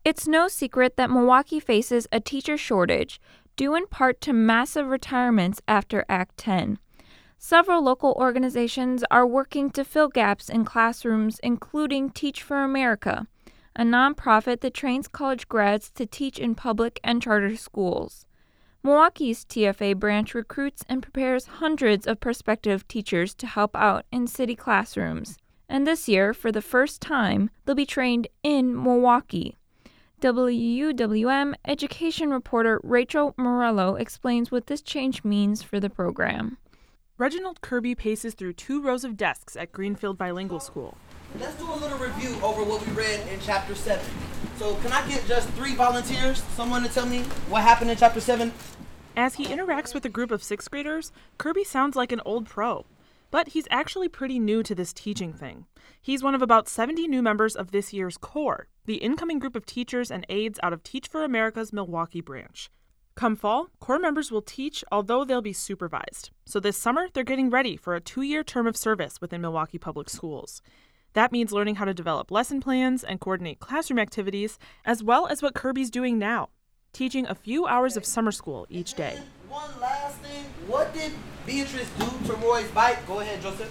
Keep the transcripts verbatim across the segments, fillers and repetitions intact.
It's no secret that Milwaukee faces a teacher shortage, due in part to massive retirements after Act ten. Several local organizations are working to fill gaps in classrooms, including Teach for America, a nonprofit that trains college grads to teach in public and charter schools. Milwaukee's T F A branch recruits and prepares hundreds of prospective teachers to help out in city classrooms. And this year, for the first time, they'll be trained in Milwaukee. W U W M education reporter Rachel Morello explains what this change means for the program. Reginald Kirby paces through two rows of desks at Greenfield Bilingual School. Let's do a little review over what we read in Chapter seven. So can I get just three volunteers, someone to tell me what happened in Chapter seven? As he interacts with a group of sixth graders, Kirby sounds like an old pro. But he's actually pretty new to this teaching thing. He's one of about seventy new members of this year's CORE, the incoming group of teachers and aides out of Teach for America's Milwaukee branch. Come fall, CORE members will teach, although they'll be supervised. So this summer, they're getting ready for a two-year term of service within Milwaukee Public Schools. That means learning how to develop lesson plans and coordinate classroom activities, as well as what Kirby's doing now, teaching a few hours of summer school each day. One last thing, what did Beatrice do to Roy's bike? Go ahead, Joseph.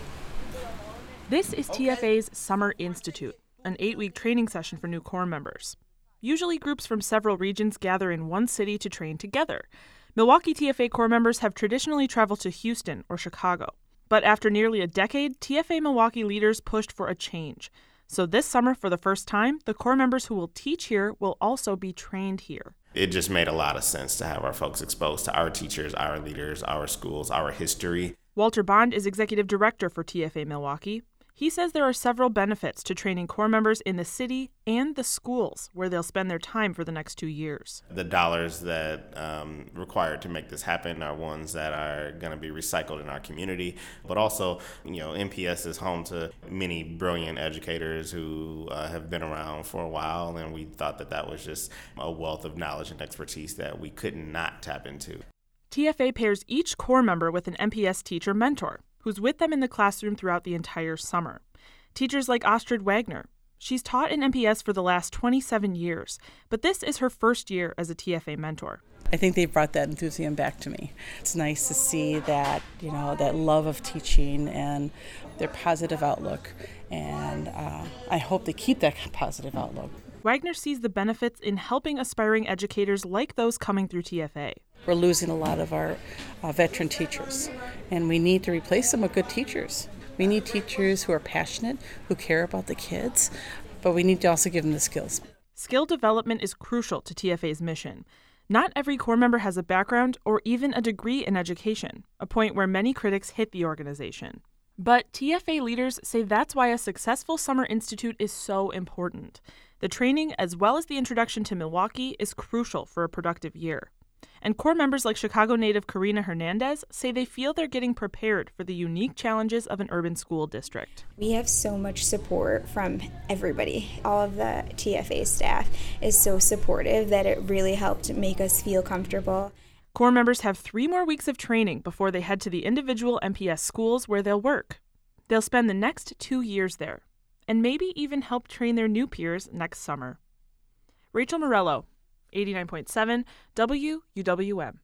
This is T F A's Summer Institute, an eight-week training session for new CORE members. Usually groups from several regions gather in one city to train together. Milwaukee T F A CORE members have traditionally traveled to Houston or Chicago. But after nearly a decade, T F A Milwaukee leaders pushed for a change. So this summer, for the first time, the CORE members who will teach here will also be trained here. It just made a lot of sense to have our folks exposed to our teachers, our leaders, our schools, our history. Walter Bond is executive director for T F A Milwaukee. He says there are several benefits to training CORE members in the city and the schools where they'll spend their time for the next two years. The dollars that um, required to make this happen are ones that are going to be recycled in our community. But also, you know, M P S is home to many brilliant educators who uh, have been around for a while, and we thought that that was just a wealth of knowledge and expertise that we could not tap into. T F A pairs each CORE member with an M P S teacher mentor, who's with them in the classroom throughout the entire summer. Teachers like Astrid Wagner. She's taught in M P S for the last twenty-seven years, but this is her first year as a T F A mentor. I think they brought that enthusiasm back to me. It's nice to see that, you know, that love of teaching and their positive outlook, and uh, I hope they keep that positive outlook. Wagner sees the benefits in helping aspiring educators like those coming through T F A. We're losing a lot of our uh, veteran teachers, and we need to replace them with good teachers. We need teachers who are passionate, who care about the kids, but we need to also give them the skills. Skill development is crucial to T F A's mission. Not every CORE member has a background or even a degree in education, a point where many critics hit the organization. But T F A leaders say that's why a successful Summer Institute is so important. The training, as well as the introduction to Milwaukee, is crucial for a productive year. And CORE members like Chicago native Karina Hernandez say they feel they're getting prepared for the unique challenges of an urban school district. We have so much support from everybody. All of the T F A staff is so supportive that it really helped make us feel comfortable. CORE members have three more weeks of training before they head to the individual M P S schools where they'll work. They'll spend the next two years there, and maybe even help train their new peers next summer. Rachel Morello, eighty-nine point seven W U W M.